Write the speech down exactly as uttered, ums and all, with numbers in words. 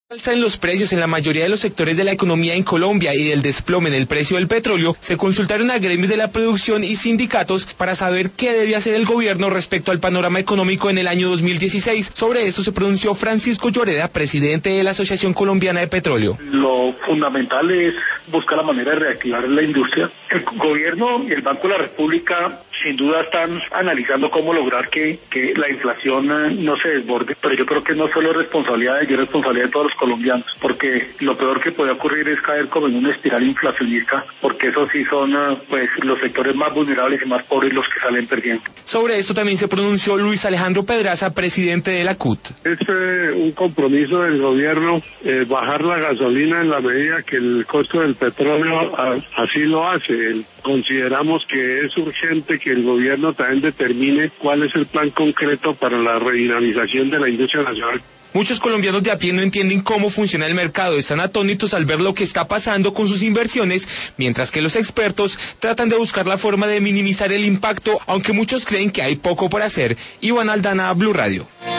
Alza en los precios en la mayoría de los sectores de la economía en Colombia y del desplome en el precio del petróleo, se consultaron a gremios de la producción y sindicatos para saber qué debe hacer el gobierno respecto al panorama económico en el año dos mil dieciséis. Sobre esto se pronunció Francisco Lloreda, presidente de la Asociación Colombiana de Petróleo. Lo fundamental es buscar la manera de reactivar la industria. El gobierno y el Banco de la República sin duda están analizando cómo lograr que, que la inflación no se desborde, pero yo creo que no solo es responsabilidad de ellos, es responsabilidad de todos los colombianos, porque lo peor que puede ocurrir es caer como en una espiral inflacionista, porque esos sí son pues los sectores más vulnerables y más pobres los que salen perdiendo. Sobre esto también se pronunció Luis Alejandro Pedraza, presidente de la C U T. Es eh, un compromiso del gobierno eh, bajar la gasolina en la medida que el costo del petróleo a, así lo hace. El, consideramos que es urgente que el gobierno también determine cuál es el plan concreto para la redinamización de la industria nacional. Muchos colombianos de a pie no entienden cómo funciona el mercado, están atónitos al ver lo que está pasando con sus inversiones, mientras que los expertos tratan de buscar la forma de minimizar el impacto, aunque muchos creen que hay poco por hacer. Iván Aldana, Blue Radio.